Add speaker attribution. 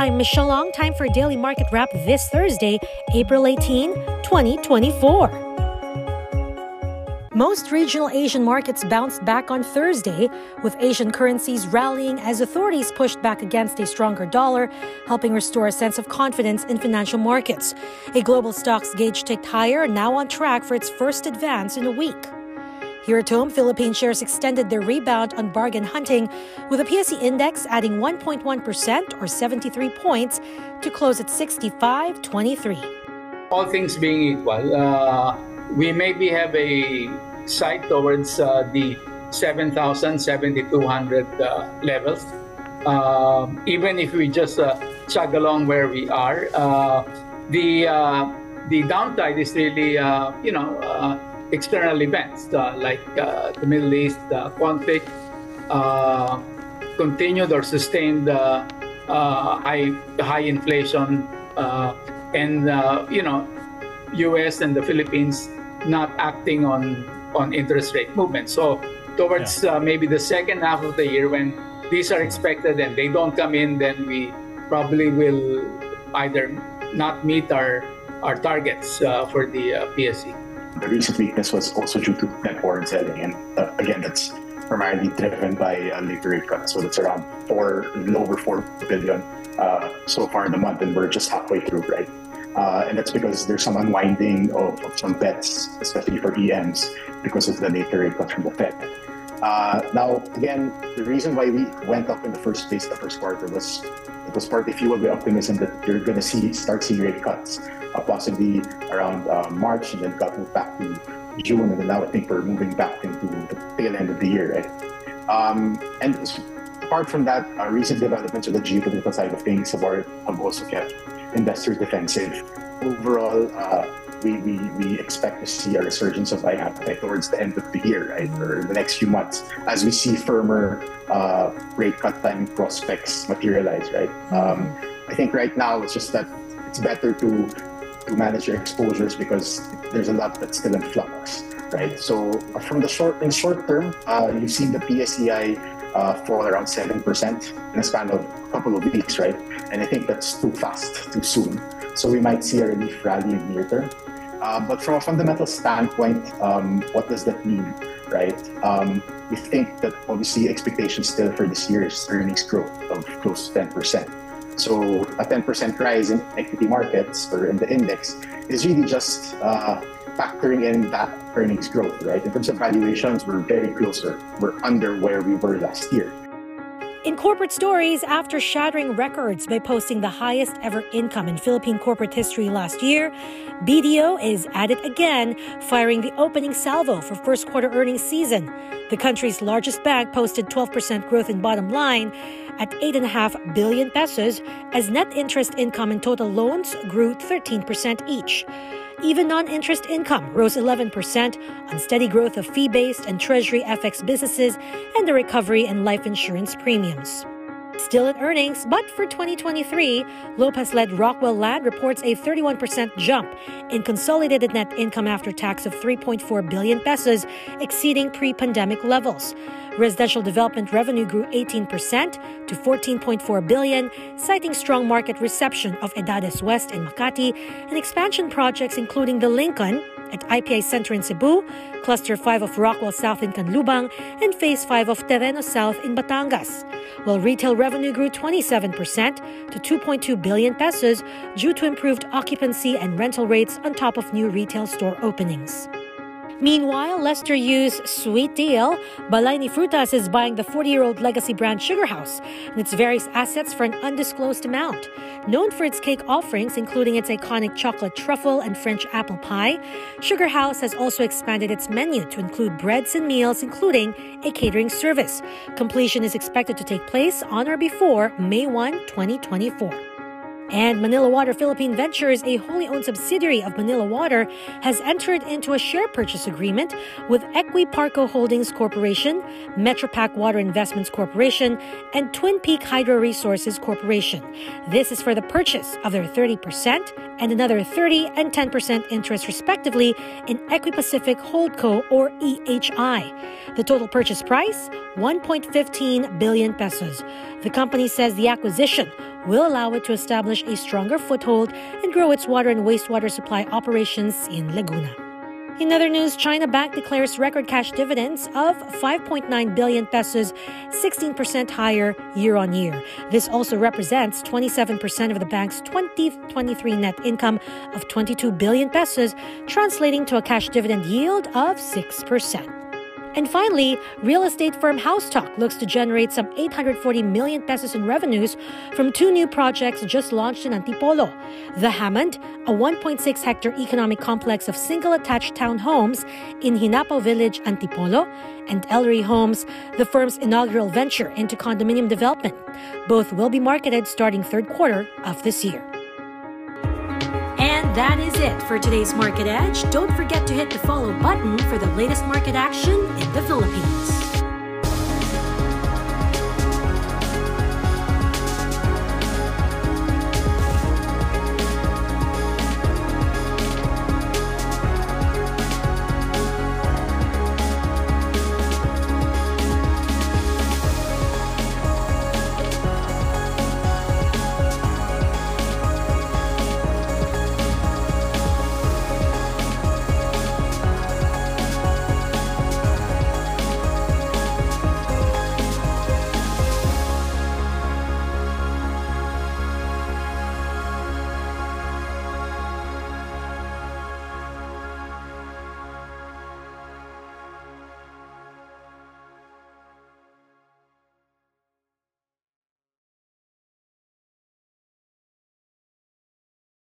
Speaker 1: I'm Michelle Long. Time for Daily Market Wrap this Thursday, April 18, 2024. Most regional Asian markets bounced back on Thursday, with Asian currencies rallying as authorities pushed back against a stronger dollar, helping restore a sense of confidence in financial markets. A global stocks gauge ticked higher, now on track for its first advance in a week. Here at home, Philippine shares extended their rebound on bargain hunting, with the PSE index adding 1.1% or 73 points to close at 65.23.
Speaker 2: All things being equal, we maybe have a sight towards the 7,000, 7,200 levels. Even if we just chug along where we are, the downside is really, external events like the Middle East conflict, continued or sustained high inflation, and U.S. and the Philippines not acting on interest rate movement. So towards maybe the second half of the year, when these are expected and they don't come in, then we probably will either not meet our targets for the PSE.
Speaker 3: The recent weakness was also due to net foreign selling, and again, that's primarily driven by later rate cuts. So that's around a little over 4 billion so far in the month, and we're just halfway through, right? And that's because there's some unwinding of some bets, especially for EMs, because of the later rate cut from the Fed. Now, again, the reason why we went up in the first place, the first quarter, was partly fueled by optimism that you're going to start seeing rate cuts, possibly around March, and then got moved back to June, and then now I think we're moving back into the tail end of the year, right? And apart from that, recent developments on the geopolitical side of things have also kept investors defensive. Overall, we expect to see a resurgence of buying appetite towards the end of the year, right, or the next few months, as we see firmer rate cut time prospects materialize, right? I think right now it's just that it's better to manage your exposures because there's a lot that's still in flux, right? So from the short term, you've seen the PSEI fall around 7% in a span of a couple of weeks, right? And I think that's too fast, too soon. So we might see a relief rally in the near term. But from a fundamental standpoint, what does that mean, right? We think that obviously expectations still for this year's earnings growth of close to 10%. So a 10% rise in equity markets or in the index is really just factoring in that earnings growth, right? In terms of valuations, we're very closer. We're under where we were last year.
Speaker 1: In corporate stories, after shattering records by posting the highest ever income in Philippine corporate history last year, BDO is at it again, firing the opening salvo for first quarter earnings season. The country's largest bank posted 12% growth in bottom line at 8.5 billion pesos, as net interest income and total loans grew 13% each. Even non-interest income rose 11% on steady growth of fee-based and treasury FX businesses and the recovery in life insurance premiums. Still in earnings, but for 2023, Lopez-led Rockwell Land reports a 31% jump in consolidated net income after tax of 3.4 billion pesos, exceeding pre-pandemic levels. Residential development revenue grew 18% to 14.4 billion, citing strong market reception of Edades West in Makati and expansion projects including the Lincoln at IPI Center in Cebu, Cluster 5 of Rockwell South in Canlubang, and Phase 5 of Terreno South in Batangas. While retail revenue grew 27% to 2.2 billion pesos due to improved occupancy and rental rates on top of new retail store openings. Meanwhile, Lester Yu's sweet deal, Balay ni Frutas is buying the 40-year-old legacy brand Sugar House and its various assets for an undisclosed amount. Known for its cake offerings, including its iconic chocolate truffle and French apple pie, Sugar House has also expanded its menu to include breads and meals, including a catering service. Completion is expected to take place on or before May 1, 2024. And Manila Water Philippine Ventures, a wholly owned subsidiary of Manila Water, has entered into a share purchase agreement with Equiparco Holdings Corporation, Metropac Water Investments Corporation, and Twin Peak Hydro Resources Corporation. This is for the purchase of their 30% and another 30 and 10% interest, respectively, in Equipacific Holdco, or EHI. The total purchase price, 1.15 billion pesos. The company says the acquisition will allow it to establish a stronger foothold and grow its water and wastewater supply operations in Laguna. In other news, China Bank declares record cash dividends of 5.9 billion pesos, 16% higher year-on-year. This also represents 27% of the bank's 2023 net income of 22 billion pesos, translating to a cash dividend yield of 6%. And finally, real estate firm Housetalk looks to generate some 840 million pesos in revenues from two new projects just launched in Antipolo. The Hammond, a 1.6-hectare economic complex of single-attached townhomes in Hinapo Village, Antipolo, and Ellery Homes, the firm's inaugural venture into condominium development. Both will be marketed starting third quarter of this year. And that is it for today's Market Edge. Don't forget to hit the follow button for the latest market action in the Philippines.